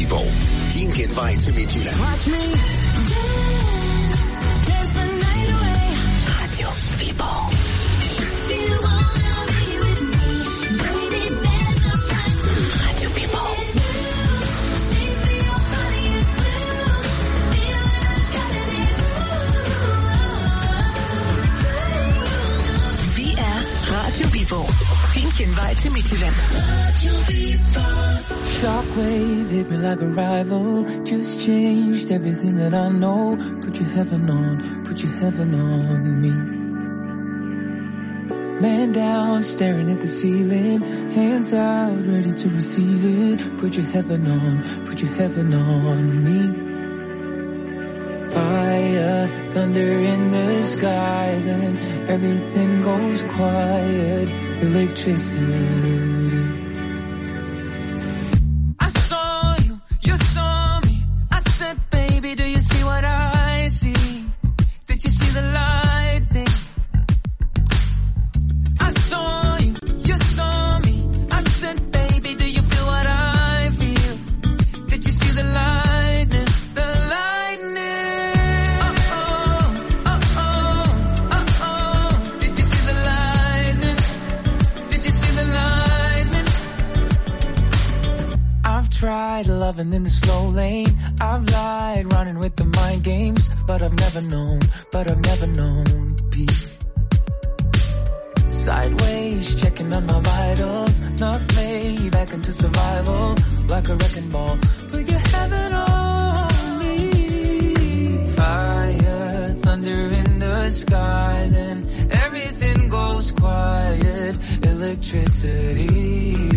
Viborg. Din genvej til Midtjylland. Radio Viborg. Radio Viborg. Vi er Radio Viborg. Din genvej til Midtjylland. Radio Viborg. Shockwave hit me like a rival. Just changed everything that I know. Put your heaven on me. Man down, staring at the ceiling. Hands out, ready to receive it. Put your heaven on me. Fire, thunder in the sky. Then everything goes quiet. Electricity. Loving in the slow lane, I've lied, running with the mind games, but I've never known peace. Sideways, checking on my vitals, knock me back into survival, like a wrecking ball. Put your heaven on me. Fire, thunder in the sky, then everything goes quiet. Electricity.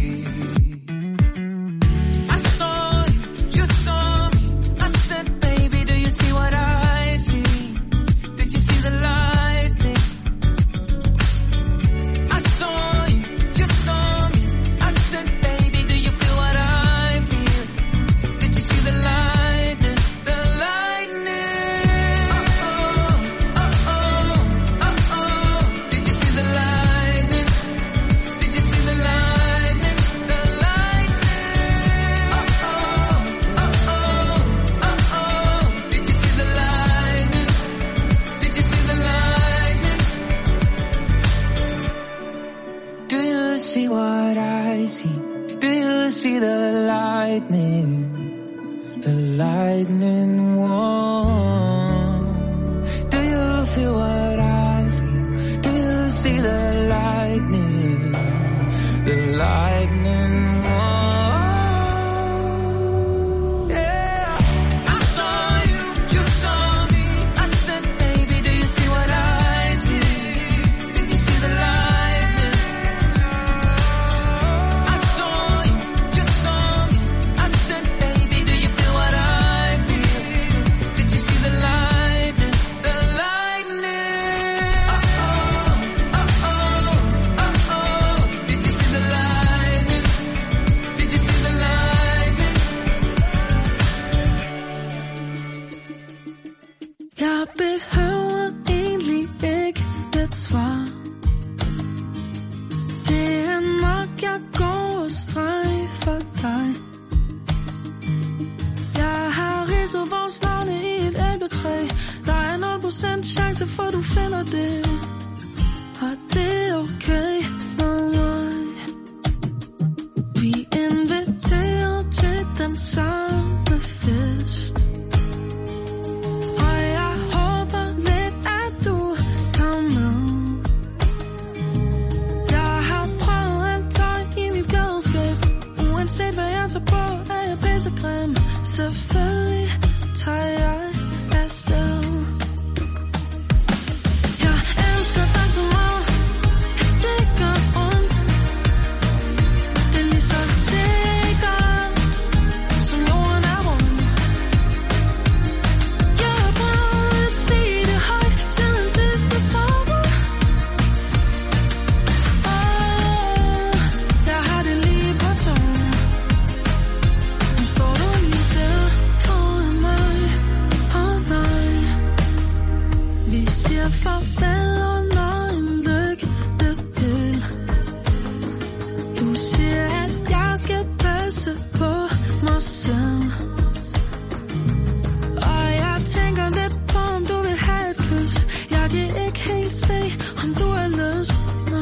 se, om du har lyst.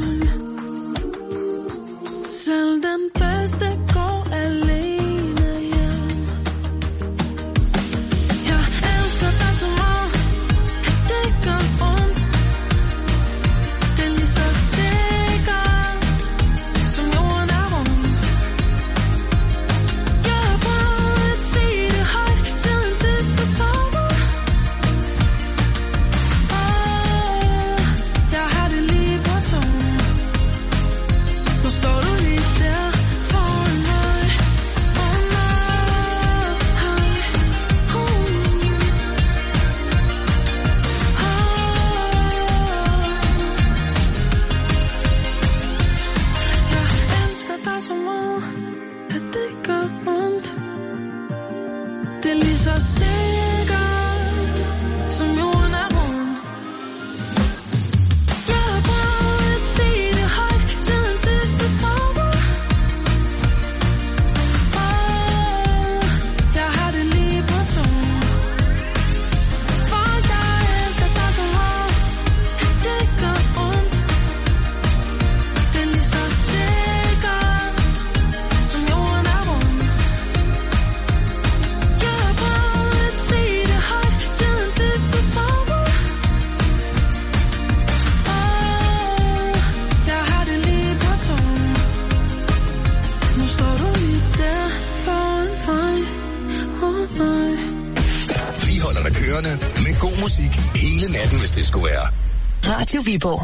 Selv den bedste går alene hjem. Jeg elsker dig så meget, at det gør ondt. Det er lige så sikkert, som jorden er rund. Jeg har prøvet at sige det højt, siden sidste sommer. Jeg har det lige på tungen. Nu står du lige der foran mig. Jeg elsker dig så meget, at det gør ondt. Det er lige så sikkert, som jorden er rund. Jeg har prøvet at sige det højt, siden sidste sommer. Jeg har det lige på tungen. For jeg elsker dig så meget, at det gør ondt. Det er lige så sikkert, som jorden er rund. Jeg har prøvet at sige det højt, siden sidste sommer. Jeg har det lige på tungen. Nu står du lige der foran mig. Nej. Vi holder dig kørende med god musik hele natten, hvis det skulle være. Radio Viborg.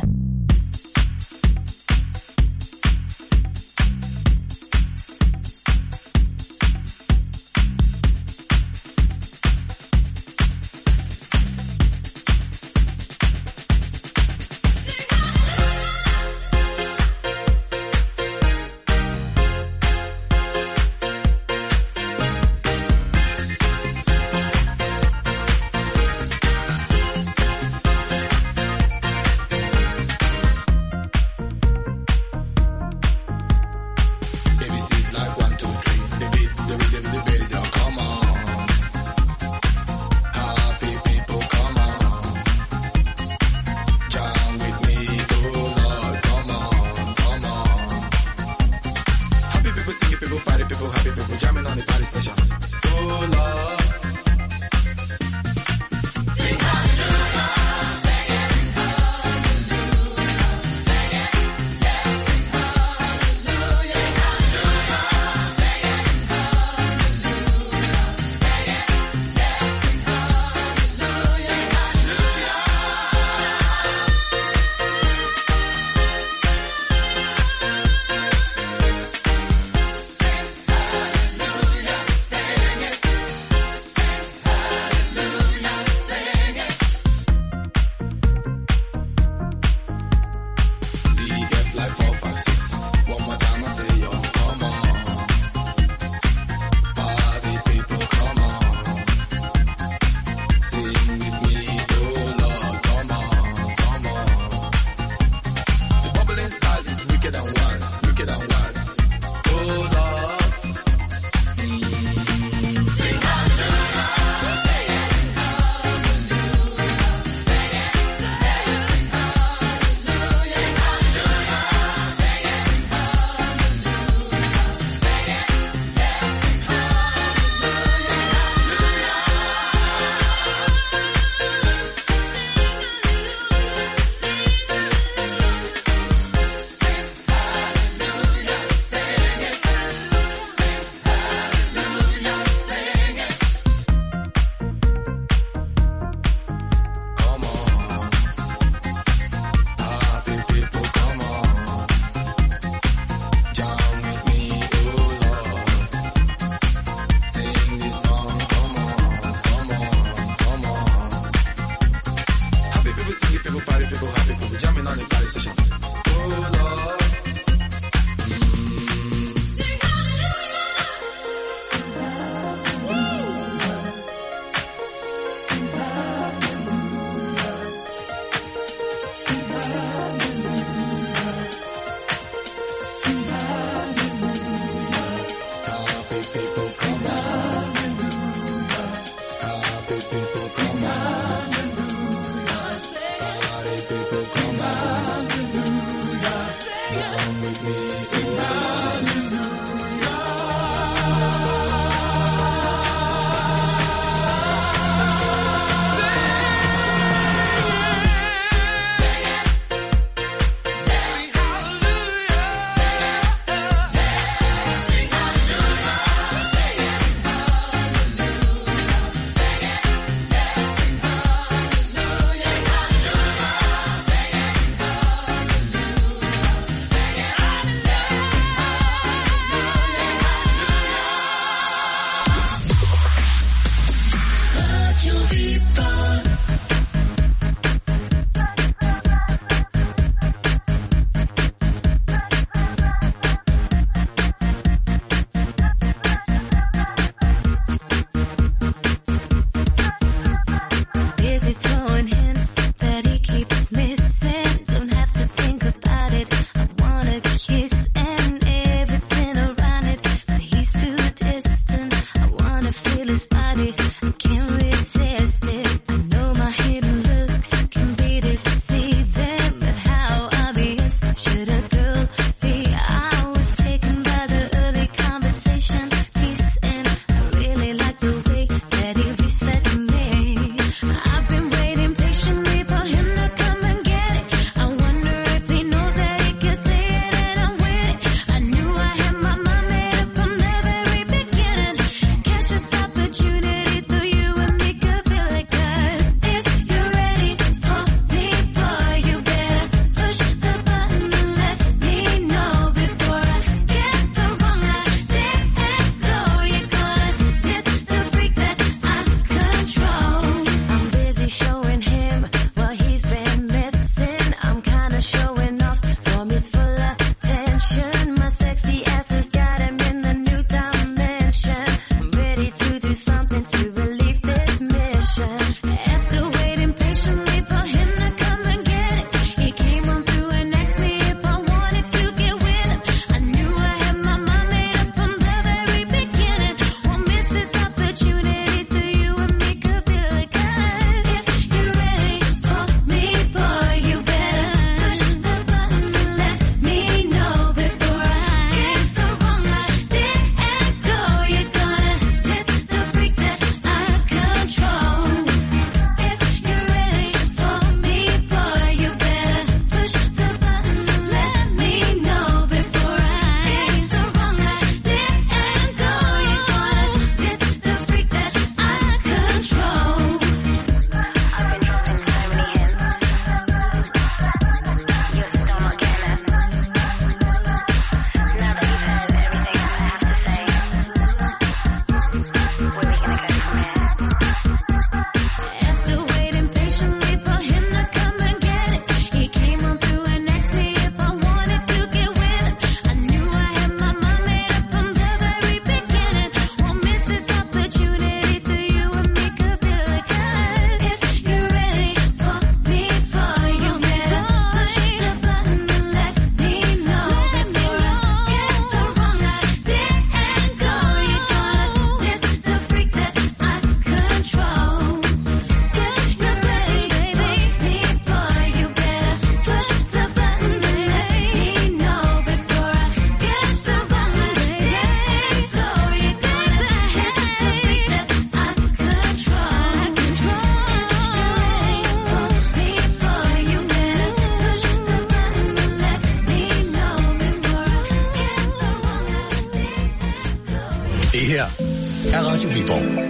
Det her er Radio Viborg.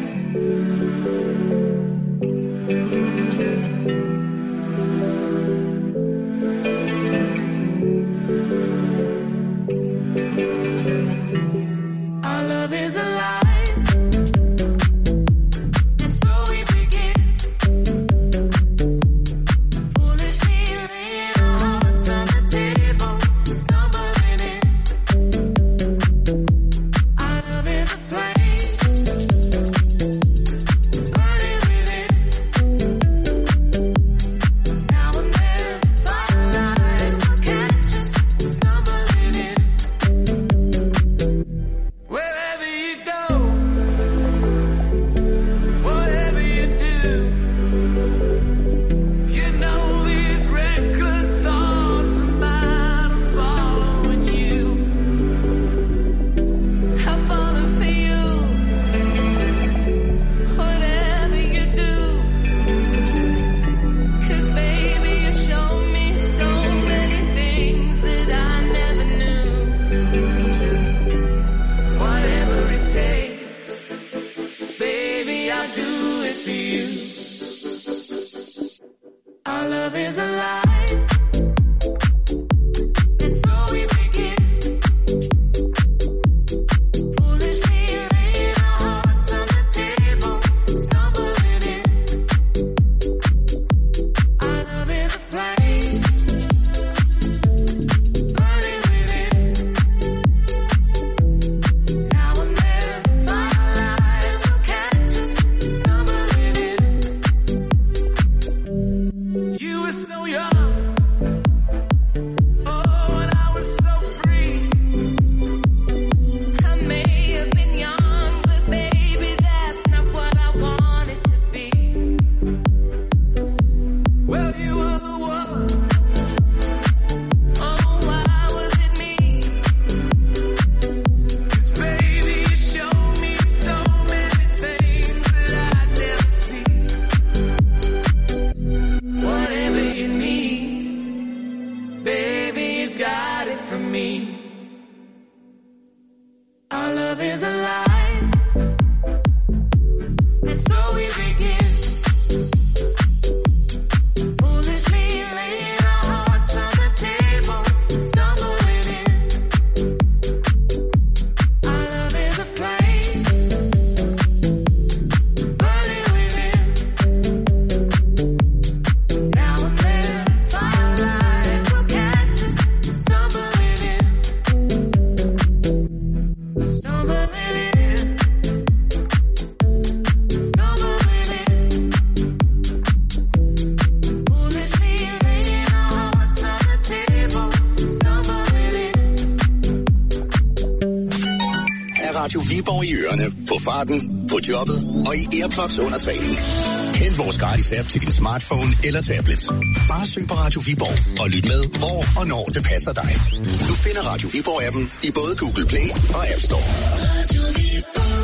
Radio Viborg i ørerne, på farten, på jobbet og i Airplugs under træning. Hent vores gratis app til din smartphone eller tablet. Bare søg på Radio Viborg og lyt med, hvor og når det passer dig. Du finder Radio Viborg-appen i både Google Play og App Store. Radio Viborg.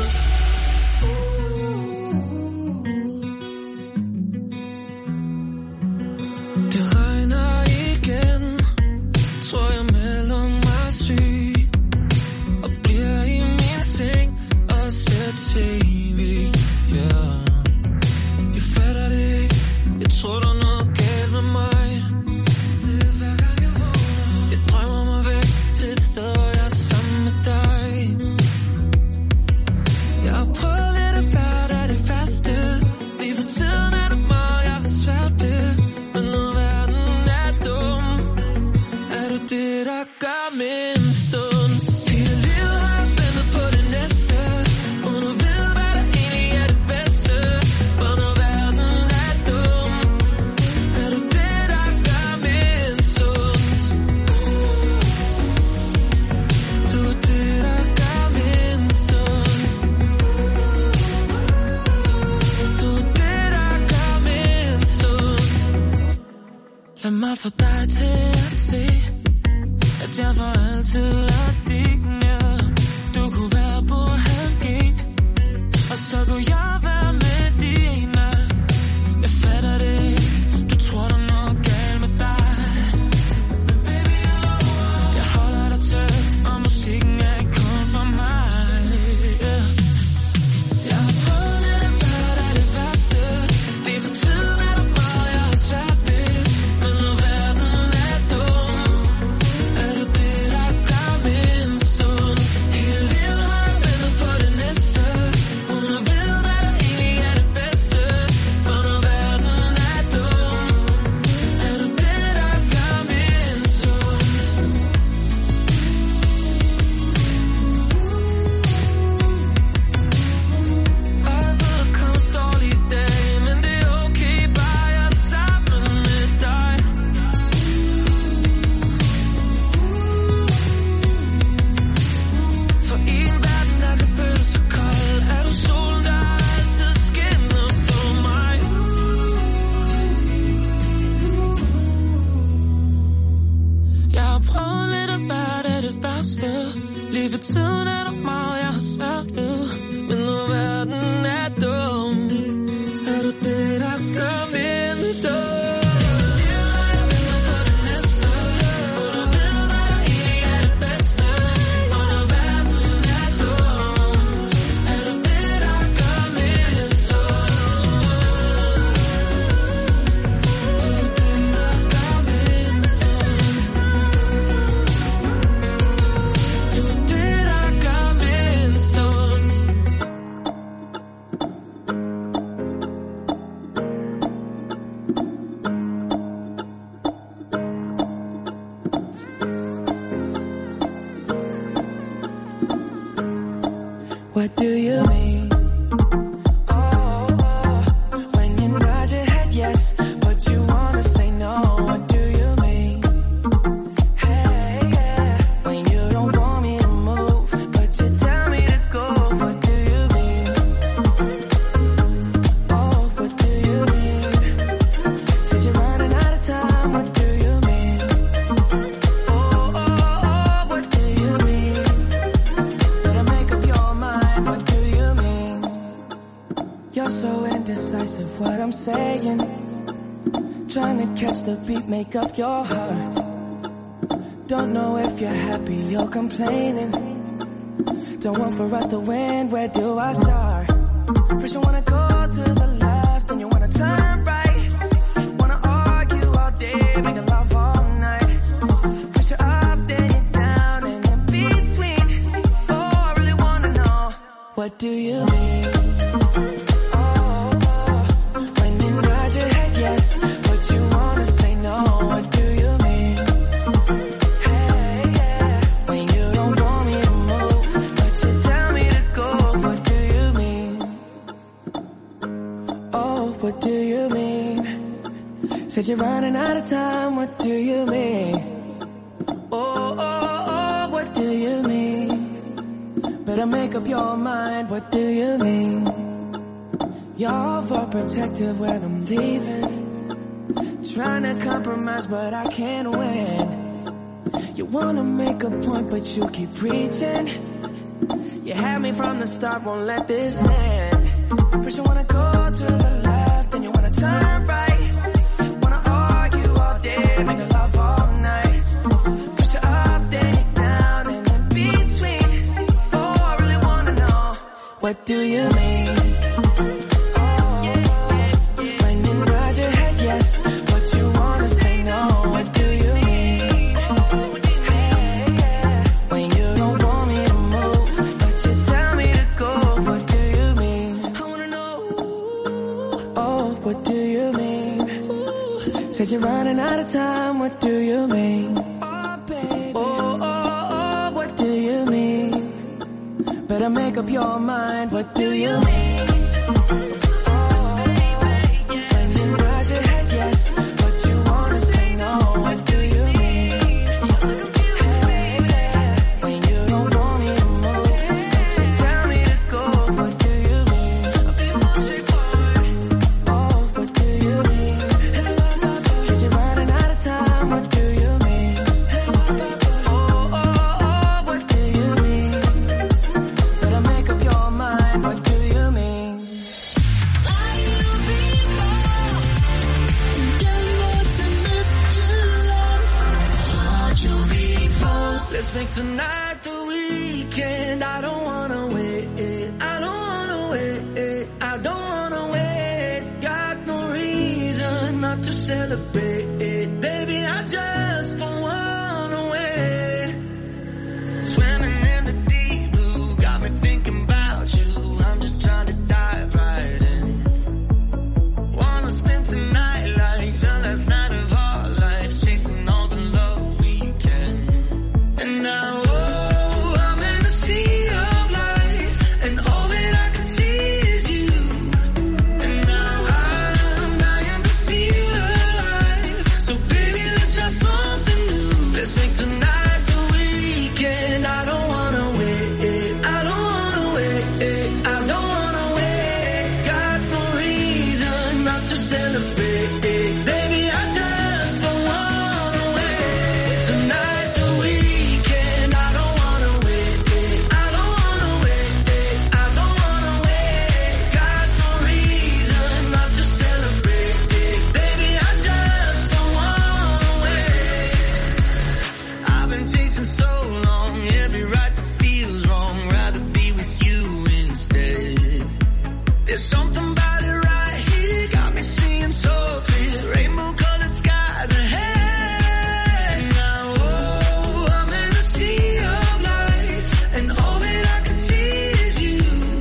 Det regner igen, tror jeg melder mig syg, og bliver i min seng og ser TV, yeah. Jeg fatter det ikke, jeg tror der er noget galt med mig. Det er hver gang jeg vågner, jeg drømmer mig væk til et sted, hvor jeg er sammen med dig. Jeg har prøvet lidt at være der det faste, lige på tiden er det meget, jeg har svært ved. Men når verden er dum, er du det, der gør min stund. Hele livet har jeg ventet på det næste, uden at vide, hvad der egentlig er det bedste. For når verden er dum, er du det, der gør min stund. Du er det, der gør min stund. Du er det, der gør min stund. Lad mig få dig til at se, at jeg for altid er din, ja. Du kunne være på halv G, og så kunne jeg være med dine. Jeg fatter det ikke, du tror der er noget galt med dig. Men baby, jeg holder dig tæt, og musikken er ikke kun for mig, yeah. Jeg har prøvet lidt at være der det værste, lige på tiden er der meget, jeg har svært ved. Men når verden er dum, er du det, der gør min stund. Hele livet har jeg ventet på det næste, uden at vide, hvad der egentlig er det bedste. For når verden er dum, er du det, der gør min stund. Og jeg ved, der kommer dårlige dage, men det er okay, bare jeg er sammen med dig. For i en verden, der kan føles så kold, er du solen, der altid skinner på mig. Jeg har prøvet lidt at være der det værste, lige for tiden er der meget, jeg har svært ved. Men når verden er dum, er du det, der gør min stund. What do you mean? Oh, when you nod your head yes, but you wanna say no. What do you mean? Hey, yeah, when you don't want me to move, but you tell me to go. What do you mean? Oh, what do you mean? Says you're running out of time. What do you mean? Oh, what do you mean? Better make up your mind. What do you mean? You're so indecisive, what I'm saying. Trying to catch the beat, make up your heart. Don't know if you're happy or complaining. Don't want for us to win, where do I start? First you wanna go to the left, then you wanna turn right. Wanna argue all day, making love all night. First you're up, then you're down, and in between. Oh, I really wanna know, what do you mean? Oh, when you nod your head yes, but you wanna say no. What do you mean? Hey, yeah, when you don't want me to move, but you tell me to go. What do you mean? Oh, what do you mean? Said you're running out of time. What do you mean? Oh, what do you mean? Better Better make up your mind, what do you mean? You're overprotective when I'm leaving. Trying to compromise, but I can't win. You wanna make a point, but you keep preaching. You had me from the start, won't let this end. First you wanna go to the left, then you wanna turn right. Wanna argue all day, make love all night. First you're up, then you're down, and in between. Oh, I really wanna know, what do you mean? Said you're running out of time, what do you mean? Oh, baby. Oh, what do you mean? Better make up your mind, what do you mean? Make tonight the weekend. I don't wanna wait. I don't wanna wait. I don't wanna wait. Got no reason not to celebrate. Baby, I just don't wanna wait. Swimming in the deep blue, got me thinking about you. I'm just trying to dive right in. Wanna spend tonight like the last night of our lives, chasing all the love we can. And now, oh, I'm in a sea of lights, and all that I can see is you. And now I'm dying to feel alive. So baby, let's try something new. Let's make tonight the weekend. I don't wanna wait. I don't wanna wait. I don't wanna wait. Got no reason not to celebrate. Baby, I just don't wanna wait. Tonight's the weekend. I don't wanna wait. I don't wanna wait. I don't wanna wait. Got no reason not to celebrate. Baby, I just don't wanna wait. I've been chasing so long, every right that feels wrong. Rather be with you instead. There's something about it right here, got me seeing so clear. Rainbow colored skies ahead. Now, oh, I'm in a sea of lights, and all that I can see is you.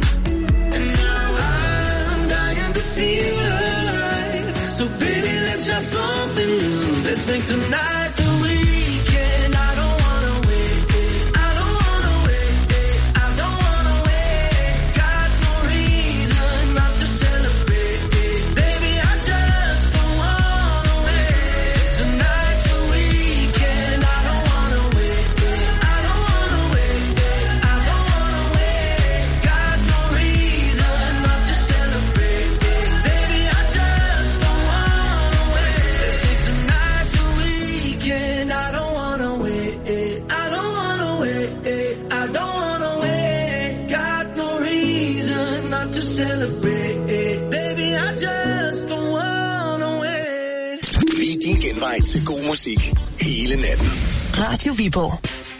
And now I'm dying to feel alive. So baby, let's try something new. Let's make tonight the weekend. I don't wanna wait. I don't wanna wait. I don't wanna wait. Got no reason not to celebrate. Baby, I just don't wanna wait. Tonight's the weekend. I don't wanna wait. I don't wanna wait. I don't wanna wait. Got no reason not to celebrate. Baby, I just don't wanna wait. Let's make tonight the weekend. I don't wanna wait. I don't wanna wait. I don't wanna wait. Got no reason not to celebrate. Baby, I just don't wanna wait. Vi er din genvej til god musik hele natten. Radio Viborg.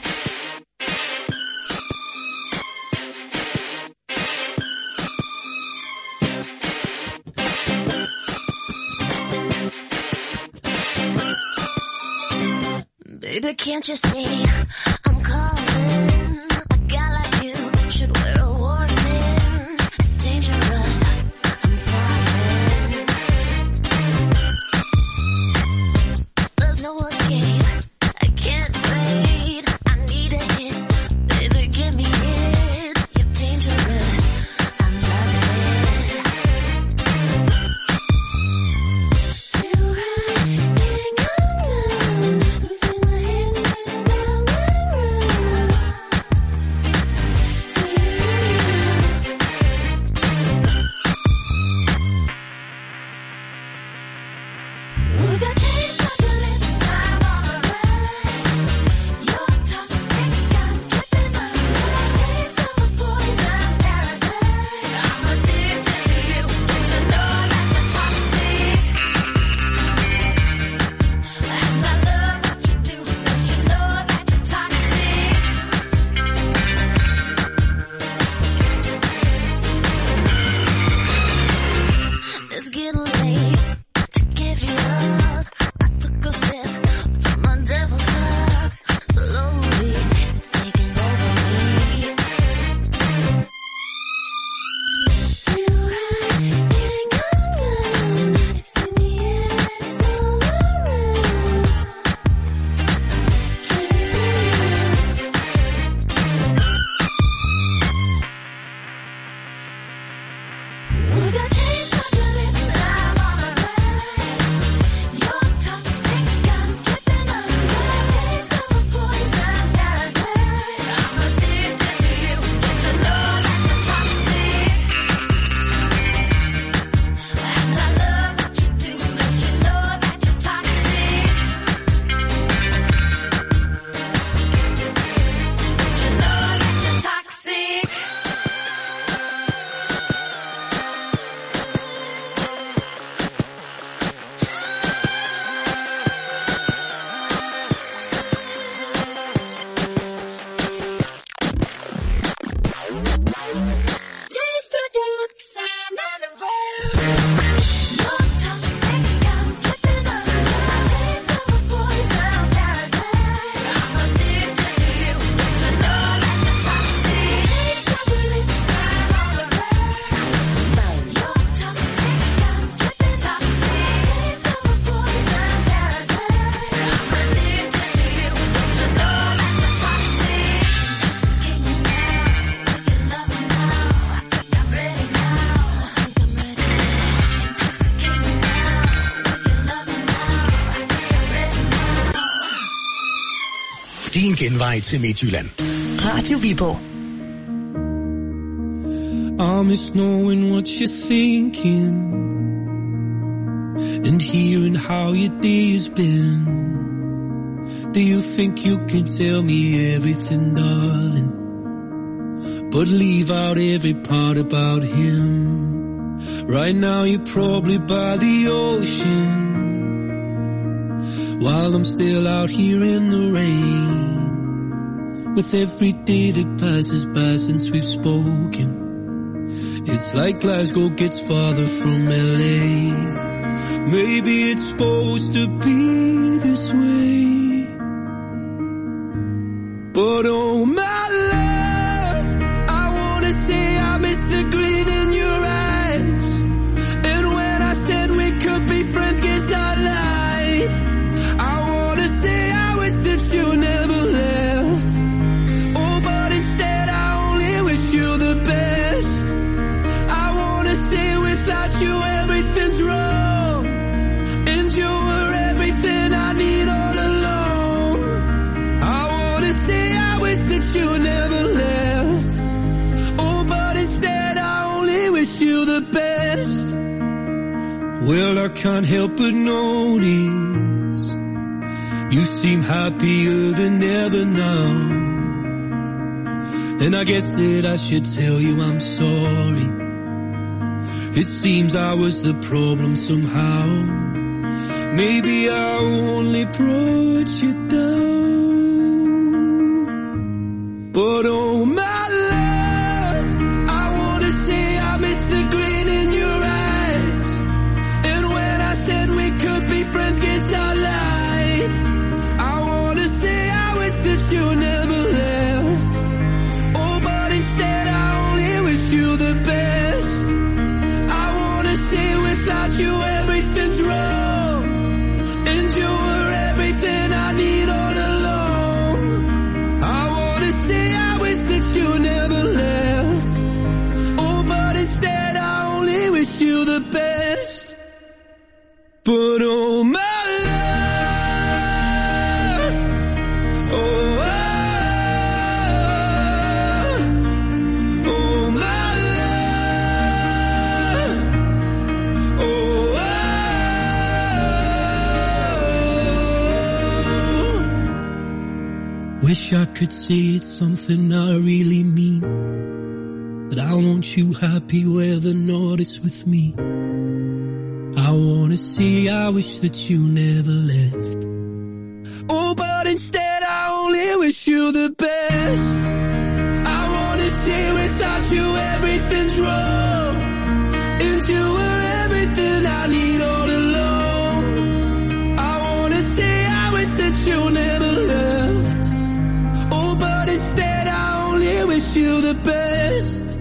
Baby, can't you see I'm calling? A guy like you should wear a warning. It's dangerous, I'm falling. There's no escape, I can't wait. I need a hit, baby, give me it. You're dangerous, I'm loving it. Too high, can't come down. Losing my head, spinning round and round. Din genvej til Midtjylland. Radio Viborg. I miss knowing what you're thinking and hearing how your day has been. Do you think you can tell me everything, darling, but leave out every part about him? Right now you're probably by the ocean, while I'm still out here in the rain. With every day that passes by since we've spoken, it's like Glasgow gets farther from LA. Maybe it's supposed to be this way, but oh my love, I wanna say I miss the green in your eyes. And when I said we could be friends, guess I lied. I wanna say I wish that you never left. Oh, but instead I only wish you the best. I wanna say without you everything's wrong, and you were everything I need all along. I wanna say I wish that you never left. Oh, but instead I only wish you the best. Well, I can't help but notice you seem happier than ever now, and I guess that I should tell you I'm sorry. It seems I was the problem somehow. Maybe I only brought you down, but oh my love, I wanna say I miss the green in your eyes. And when I said we could be friends, guess I lied. I wanna say I wish that you never left. Oh, but instead I only wish you the best. I wanna say without you everything's wrong, and you were everything I need all along. I wanna say I wish that you never left. Oh, but instead I only wish you the best. But oh my love, oh, oh my love, oh, wish I could say it's something I really mean, that I want you happy whether or not it's with me. I wanna say I wish that you never left. Oh, but instead I only wish you the best. I wanna say without you everything's wrong, and you were everything I need all along. I wanna say I wish that you never left. Oh, but instead I only wish you the best.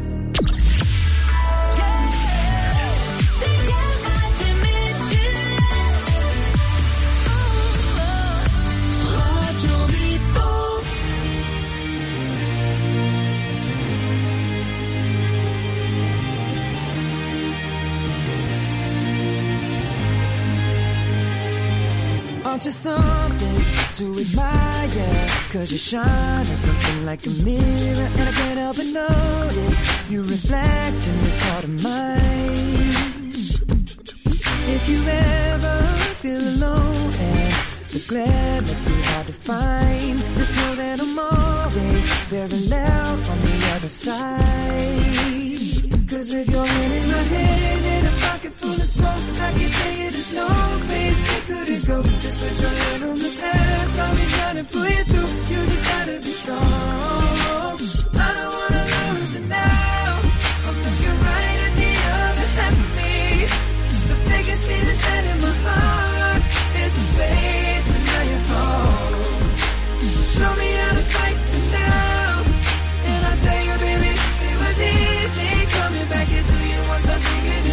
Aren't you something to admire? 'Cause you shine at something like a mirror, and I can't help but notice you reflect in this heart of mine. If you ever feel alone and the glare makes me hard to find, just know that I'm always very loud on the other side. 'Cause with your hand in my hand and a pocket full of soap, I can tell you there's no place that couldn't go. Just put your hand on the past, I'll be trying to pull you through. You just gotta be strong. I don't wanna lose you now. I'm looking right at the other half of me. So they can see the set in my heart. There's a space, and now you're home. Show me how to fight this now, and I'll tell you, baby, it was easy coming back into you once I figured it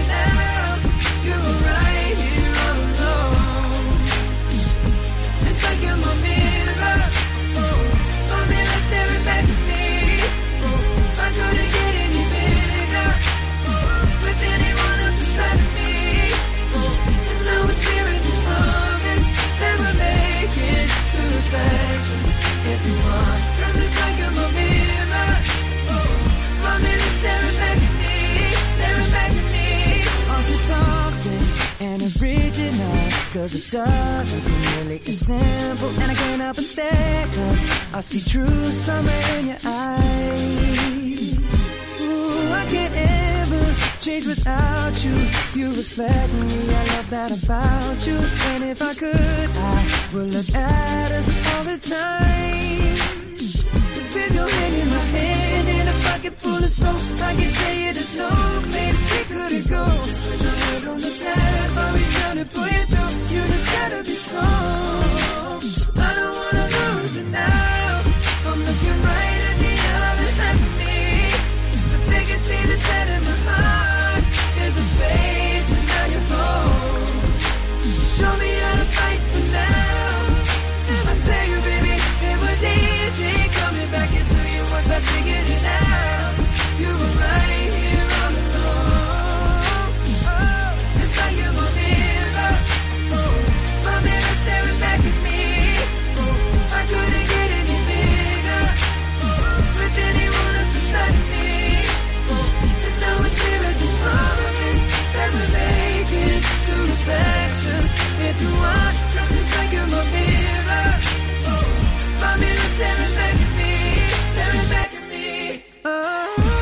'cause it doesn't seem really as simple. And I can't help but stare 'cause I see true summer in your eyes. Ooh, I can't ever change without you. You reflect me, I love that about you. And if I could, I would look at us all the time. Just with your hand in my hand and a pocket full of soap, I can tell you there's no place we couldn't go. Just put your head on the past, I'll be trying to pull you through. You just gotta be strong. I don't wanna lose you now. I'm looking right at the other half of me. But they can see the set in my heart. There's a space and now you're home. Show me how to fight for now. And I tell you, baby, it was easy coming back into you once I figured it out. You were right here all along. Oh, it's like you're my mirror. Oh, my mirror staring back at me. Oh, I couldn't get any bigger. With anyone else beside me. And now it's clear as this promise that we're making two reflections into one. 'Cause it's like you're my mirror. My mirror staring back at me, staring back at me. Oh.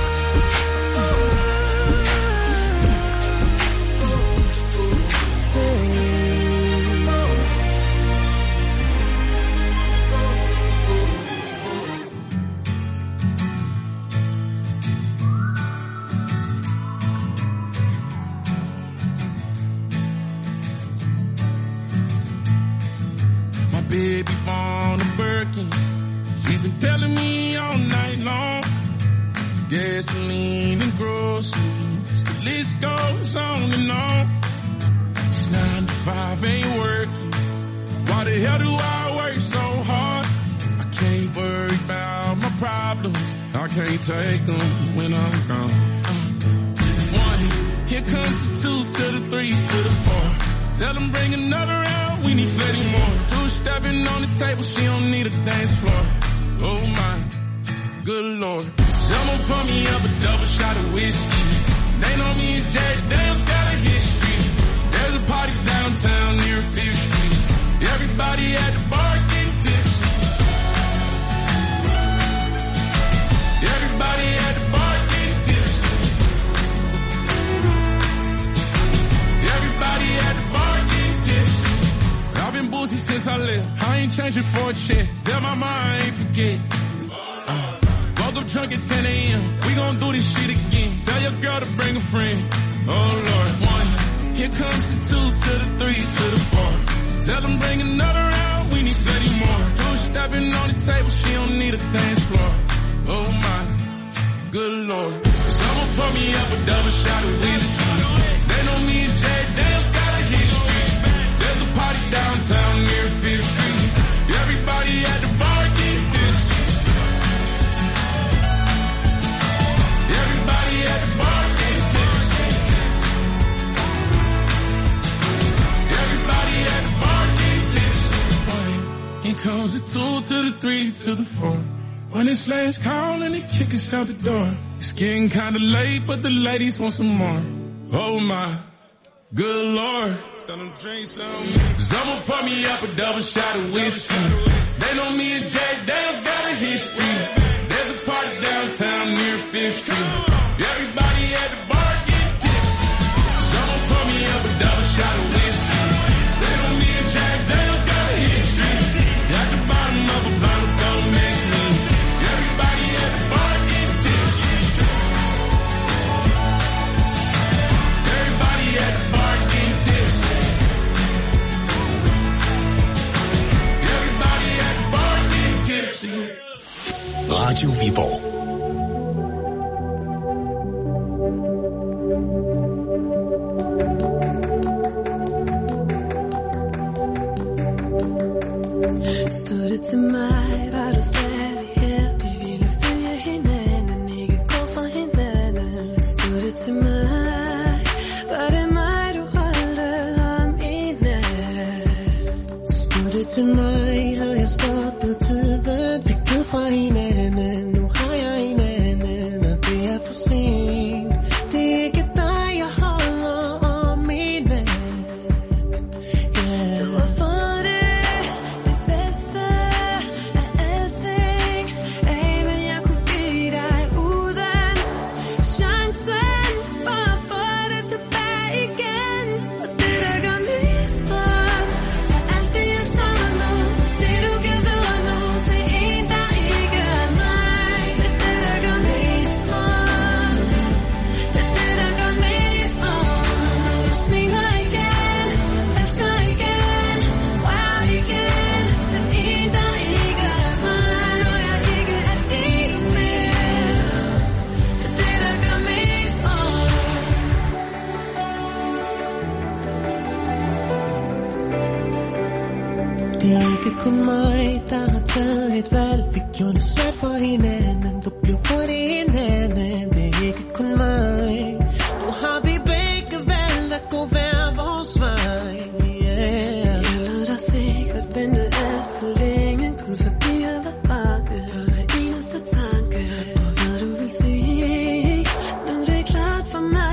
Baby born a Birkin. She's been telling me all night long. Gasoline and groceries, the list goes on and on. It's 9 to 5, ain't working. Why the hell do I work so hard? I can't worry about my problems. I can't take them when I'm gone. 1, here comes the 2 to the 3 to the 4. Tell them bring another round, we need plenty more. 2 stepping on the table, she don't need a dance floor. Oh my, good Lord. Someone pour me up a double shot of whiskey. They know me and Jay Dale's got a history. There's a party downtown near 5th Street. Everybody at the bar getting tipsy. Everybody at the bar getting tipsy. Everybody at the bar getting tipsy. I've been boozy since I left. I ain't changing for a check. Tell my mom I ain't forget. Woke up drunk at 10 a.m. We gon' do this shit again. Tell your girl to bring a friend. Oh Lord. 1, here comes the 2 to the 3 to the 4. Tell them bring another round, we need plenty more. 2 stepping on the table, she don't need a dance floor. Oh my, good Lord. Someone pour me up a double shot of whiskey. They know me and Jay Dale's got a history. There's a party downtown near 5th Street. Everybody at the bar getting tipsy. Everybody at the bar getting tipsy. Everybody at the bar getting tipsy. 1, here comes the 2 to the 3 to the 4. When it's last call and they kick us out the door. It's getting kinda late, but the ladies want some more. Oh my, good Lord. Tell them drink some. Someone pour me up a double shot of whiskey. They know me and Jay Dale's got a history. There's a party downtown near 5th Street. Everybody at the bar getting tipsy. Someone pour me up a double shot of whiskey. They know me and Jay Dale's got a history. At the bottom of a bottle, don't mix me. Everybody at the bar getting tipsy. Everybody at the bar getting tipsy. Everybody at the bar getting tipsy. Radio Viborg. Stod det til mig, var du stadig her. Vi ville følge hinanden, ikke gå fra hinanden. Stod det til mig, var det mig, du holdte om i nat. Stod det til mig, havde jeg stoppet tiden. Fik det fra hinanden, nu har jeg hinanden, og det er for sent. Det er ikke dig, jeg holder om i nat. Yeah. Det er ikke kun mig, der har taget et valg. Vi gjorde det svært for hinanden. Du blev hurtigt hinanden. Det er ikke kun mig. Nu har vi begge valgt at gå hver vores vej. Yeah. Jeg lod dig sikkert vente alt for længe. Kun fordi jeg var bange for hver eneste tanke. Og hvad du vil sige. Nu er det klart for mig.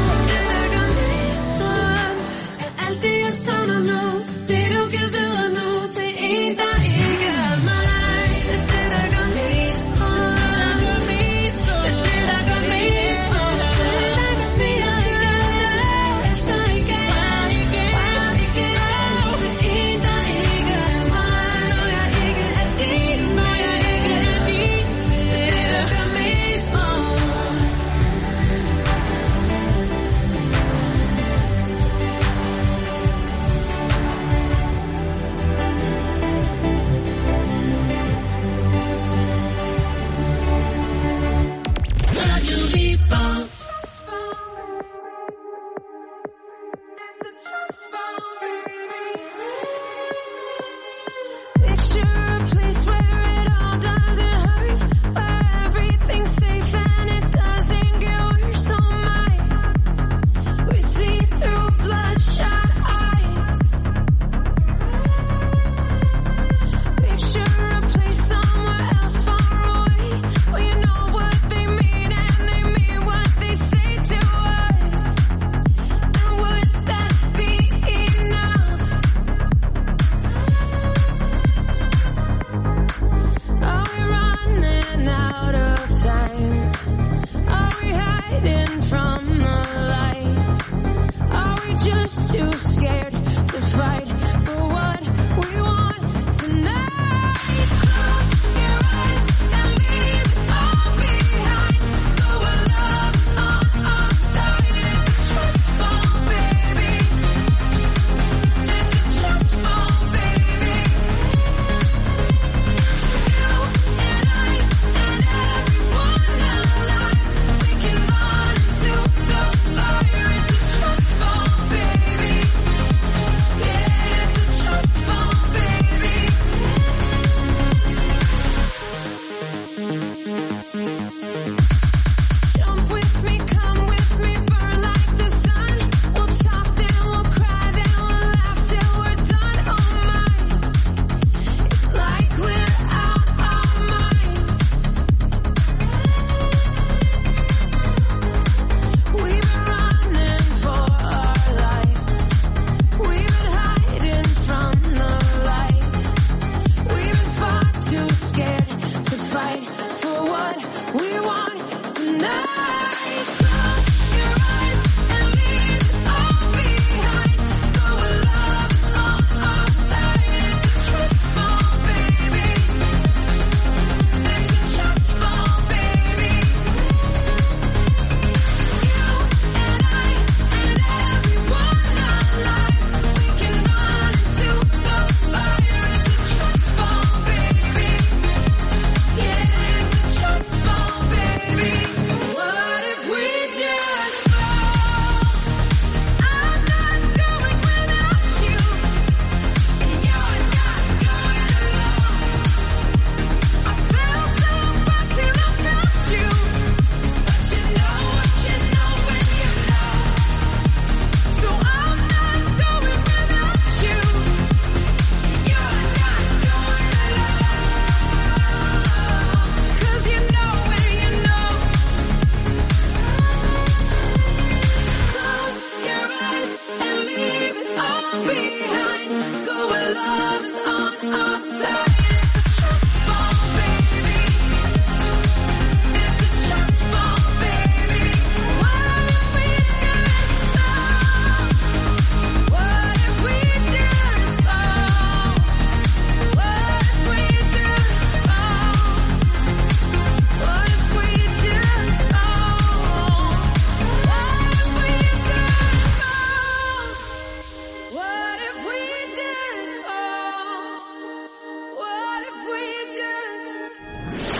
Det du kan vide nu,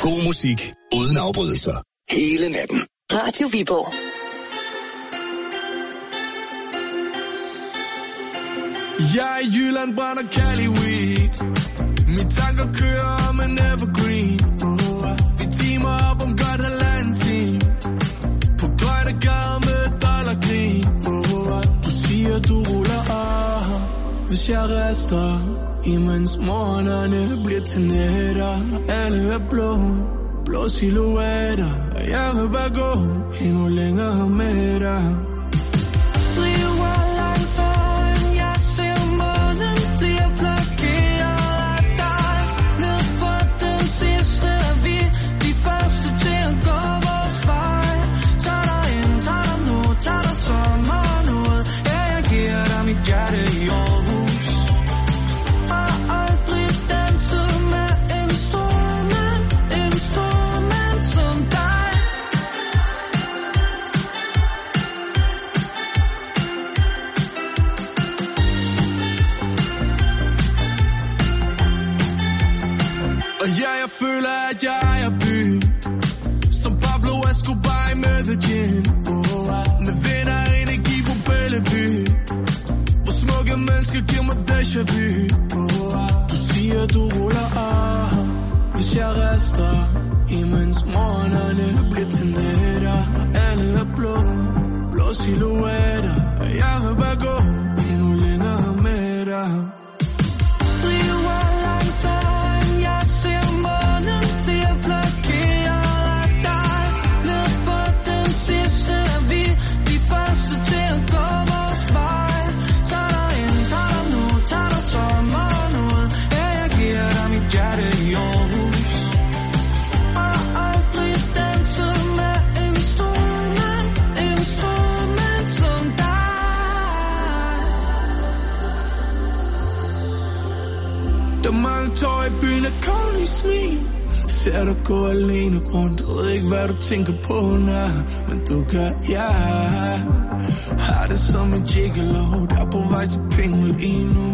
God musik uden afbrydelser. Hele natten. Radio Viborg. Jeg i Jylland brænder Cali weed. Mine tanker kører om en evergreen. Vi teamer op om godt halvanden time. På Grønnegade med dollargrin. Du siger du ruller af, hvis jeg rester. Imens morgenerne bliver til nætter. Alle er blå silhuetter. Og jeg vil bare gå endnu længere med dig. Driver langs øjen, jeg ser månen bliver blokeret af dig. Ned på den sidste er vi de første til at gå vores vej. Tag dig ind, tag dig nu, tag dig sommeren ud. Ja, jeg giver dig mit hjerte i Aarhus. Har aldrig danset med en stor mand som dig. Og ja, jeg føler, at jeg ejer byen. Som Pablo Escobar i Medellin. Med venner og energi på Bellevue. Hvor smukke mennesker giver mig déjà vu. Du siger, du ruller af, hvis jeg rester. Imens morgenerne bliver til nætter. Alle er blå silhuetter. Og jeg vil bare gå endnu længere med dig. Driver langs øjen, jeg ser månen bliver blokeret af dig. Ned på den sidste er vi de første til at gå vores vej. Tag dig ind, tag dig nu, tag dig sommeren ud. Ja, jeg giver dig mit hjerte i Aarhus. Har aldrig danset med en stor mand som dig. Der er mange tår i byen af kold smil. Ser dig gå alene rundt. Ved ikke hvad du tænker på, nej. Men du kan, ja. Har det som en gigolo. Der er på vej til penge lige nu.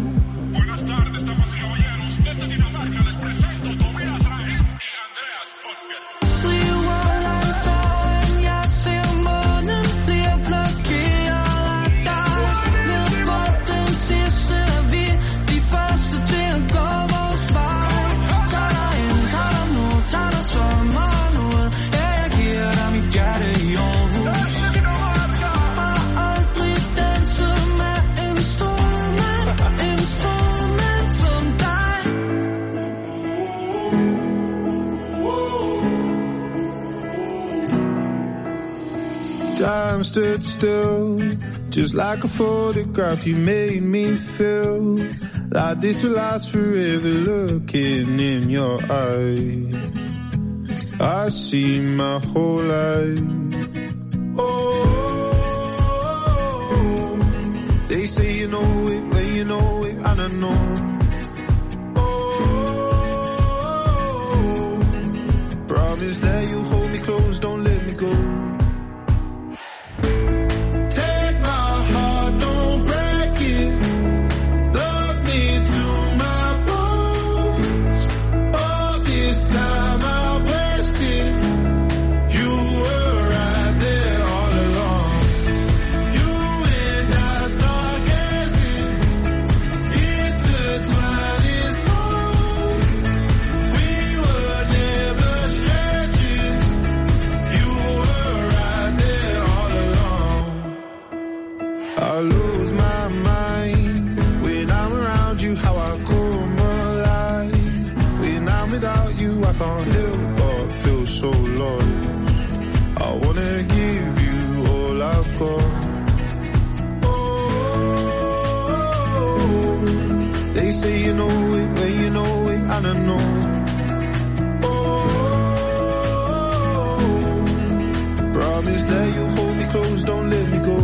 Driver langs øjen, jeg ser månen bliver blokeret af dig. Ned på den sidste er vi de første til at gå vores vej. Tag dig ind, tag dig nu, tag dig sommeren ud. Ja, jeg giver dig mit hjerte i Aarhus. Har aldrig danset med en stor mand som dig. Time stood still, just like a photograph. You made me feel like this will last forever. Looking in your eyes, I see my whole life. Oh, they say you know it when you know it, and I know. Oh, promise that you hold me close, don't let me go. Can't help but feel so lost. I wanna give you all I've got. Oh, they say you know it when you know it, and I know. Oh, promise that you hold me close, don't let me go.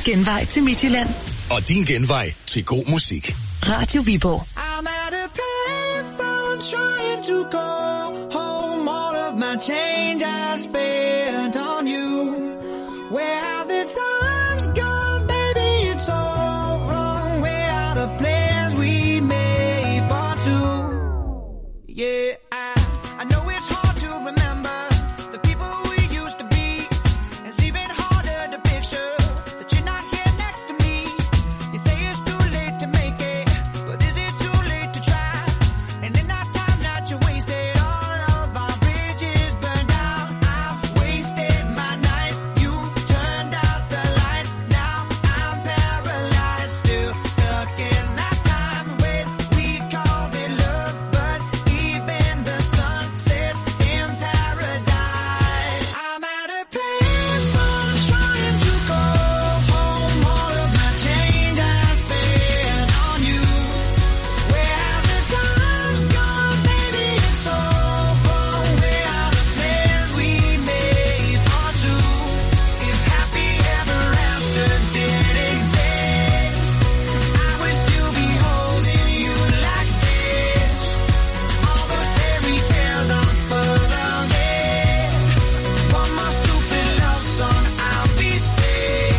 genvej til Midtjylland. Og din genvej til god musik. Radio Viborg. I'm at a payphone trying to go home. All of my change I spent on you. Where have the times gone, baby? It's all wrong. Where are the plans we made for two? Yeah, I know it's hard to remember the people we used to be. It's even harder to picture that you're not here next to me. You say it's too late to make it, but is it too late to try? And in that time that you wasted, all of our bridges burned down. I've wasted my nights, you turned out the lights. Now I'm paralyzed, still stuck in that time when we called it love. But even the sun sets in paradise. I'm at a payphone trying to go home. All of my change I spent on you. Where have the times gone, baby? It's all wrong. Where are the plans we made for two? If happy ever after did exist, I would still be holding you like this. All those fairy tales are full of it. One more stupid love song, I'll be sick.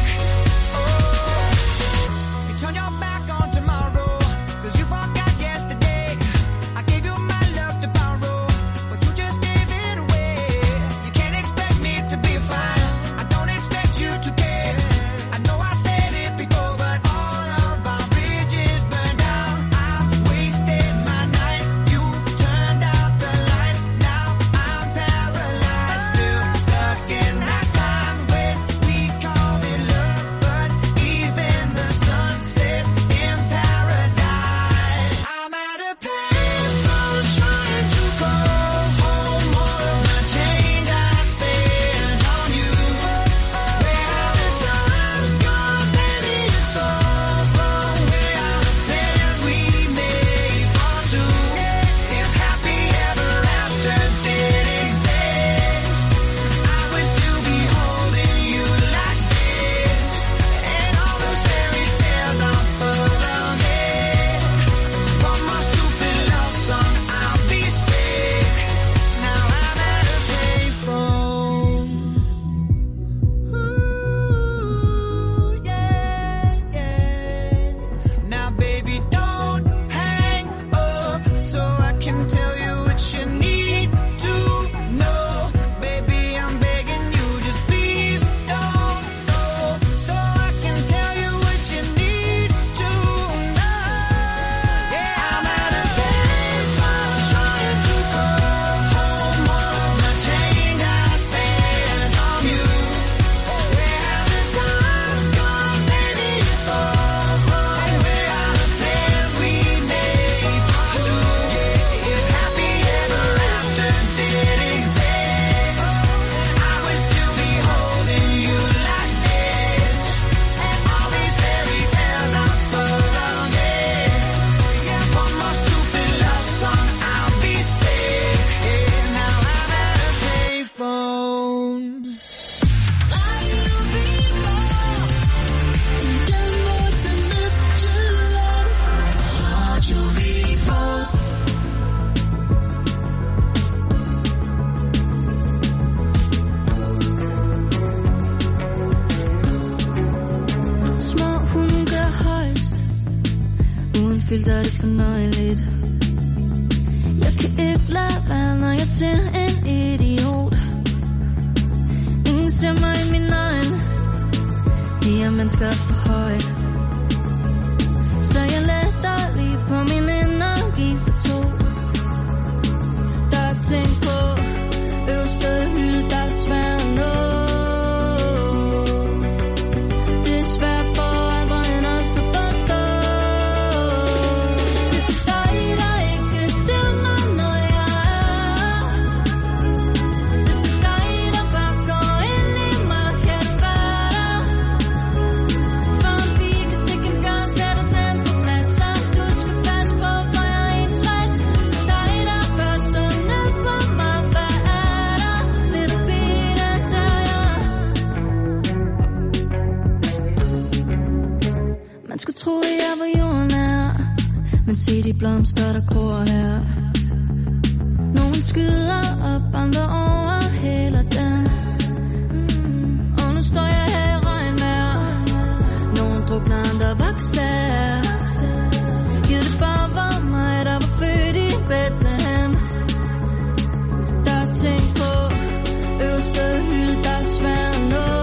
Oh, you turn your back on tomorrow, 'cause you forgot yesterday. I gave you my love to borrow, but you just gave it away. You can't expect me to be fine, I don't expect you to care. I know I said it before, but all of our bridges burned down. I've wasted my nights, you turned out the lights. Now I'm paralyzed, still stuck in that time when we called it love. But even the sun sets in paradise. I'm at a payphone trying to go home. All of my change I spent on you. Where have the times gone, baby? It's all wrong. Where are the plans we made for two? If happy ever after did exist, I would still be holding you like this. And all those fairy tales are full of it. One more stupid love song, I'll be sick. Now I'm at a payphone. Ooh, yeah, yeah. Now baby, don't hang up so I can tell you what you need to know. Baby, I'm begging you, just please don't go, so I can tell you what you need to know. Yeah, I'm at a payphone trying to go home. All of my change I spent on you. Where have the times gone, baby? It's all wrong. Where are the plans we made for two? If happy ever after did exist, I would still be holding you like this. And all these fairy tales are full of it. One more stupid love song, I'll be sick. Now I'm at a payphone. Små hun gør højst, uden filter er det fornøjeligt. Jeg kan ikke lade være, når jeg ser en idiot. Ingen ser mig i mine øjne, de her mennesker er for højt. Så jeg letter lige på min energi for to. Der er ting på øverste hylde, der er svær at nå. Det er svært for andre end os at forstå. Det er til dig, der ikke ser mig, når jeg er. Det er til dig, der bare går ind i mig, kan det være der? For en pige kan stikke en bjørn, sætter den på plads. Man skulle tro, at jeg var jordnær, men se de blomster, der gror her. Nogen skyder op, andre overhælder dem. Og nu står jeg her i regnvejr. Nogen drukner, andre vokser. Gid det bare var mig, der var født i Bethlehem. Der er ting på øverste hylde, der er svært at nå.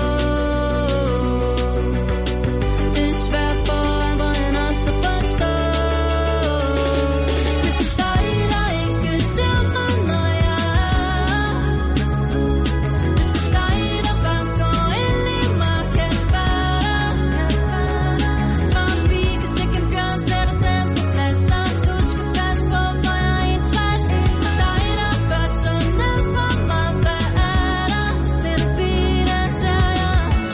Det er svært for andre end os at forstå. Det er til dig, der ikke ser mig, når jeg er. Det er til dig, der bare går ind i mig, kan være der. Far, vi kan stikke en bjørn, sætter dem på plads, så du skal passe på, for jeg er i 60. Til dig, der først så ned på mig, hvad er der? Lille pige, der tager jeg.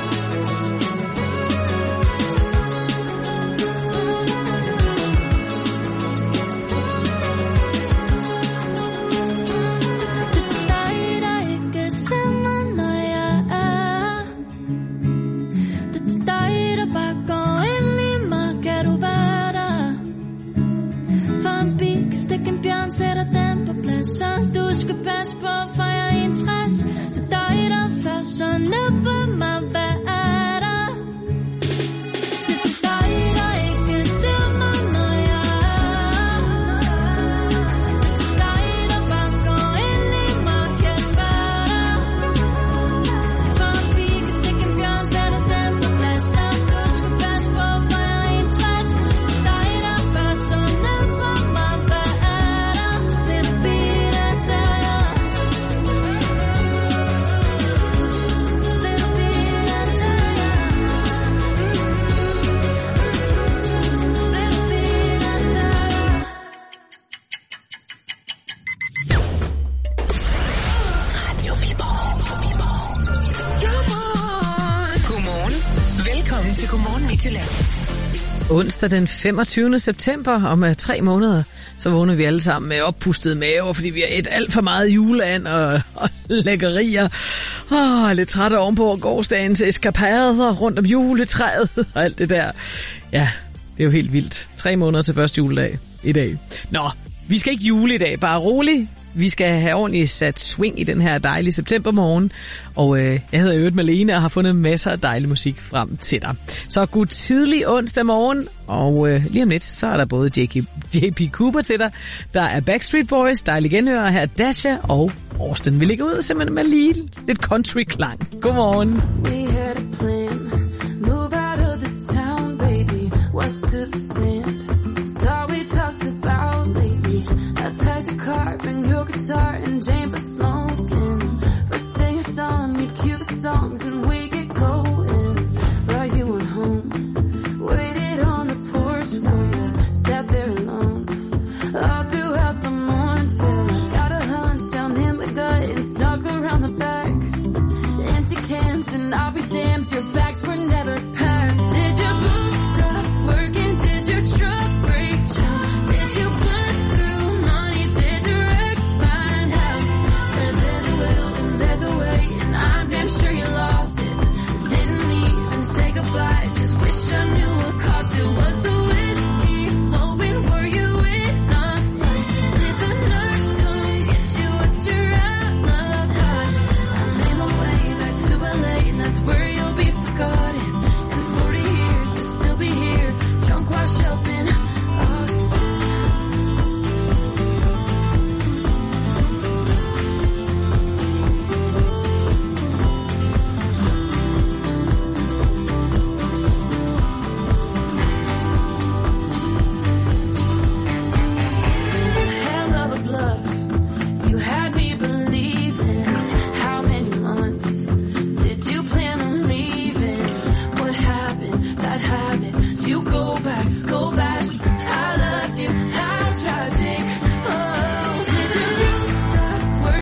Det er til dig, der ikke ser mig, når jeg er. Det er til dig, der bare går ind i mig, kan du være der? For en bil kan stikke en bjørn, sætter dem på plads, så du skal passe på, for jeg er i en træs. Til dig, der først så ned på mig, hvad er der? Det er til dig, der ikke ser mig, når jeg er. Det er til dig, der bare går ind i mig, kan være der. For en bil kan stikke en bjørn, sætter dem på plads, så du skal passe på, for jeg er i en træs. Til dig, der først så ned på mig, hvad er der? Lille pige, der tager jeg. Lille pige, der tager jeg. Lille pige, der tager jeg. Radio Viborg. Godmorgen. Velkommen til Godmorgen Midtjylland. Onsdag den 25. september, om 3 måneder, så vågner vi alle sammen med oppustede maver, fordi vi har et alt for meget juleand og lækkerier. Lidt trætte ovenpå gårdsdagens eskapader rundt om juletræet og alt det der. Ja, det er jo helt vildt. 3 måneder til første juledag i dag. Nå, vi skal ikke jule i dag, bare rolig. Vi skal have ordentligt sat swing i den her dejlige septembermorgen. Og jeg hedder i øvrigt Malene og har fundet masser af dejlig musik frem til dig. Så god tidlig onsdag morgen. Og lige om lidt, så er der både JP Cooper til dig. Der er Backstreet Boys, dejlig genhører her, Dasha og Austin. Vi ligger ud simpelthen med lige lidt country-klang. Godmorgen. We had a plan, move out of this town, baby, west to the sand. It's all we talked about lately. I packed a car, bring your guitar and Jane for smoking. First thing at dawn, you'd cue the songs and we get going. Brought you on home, waited on the porch for you, sat there alone. All throughout the morning till I got a hunch down in my gut and snuck around the back. Empty cans and I'll be damned, your bags were never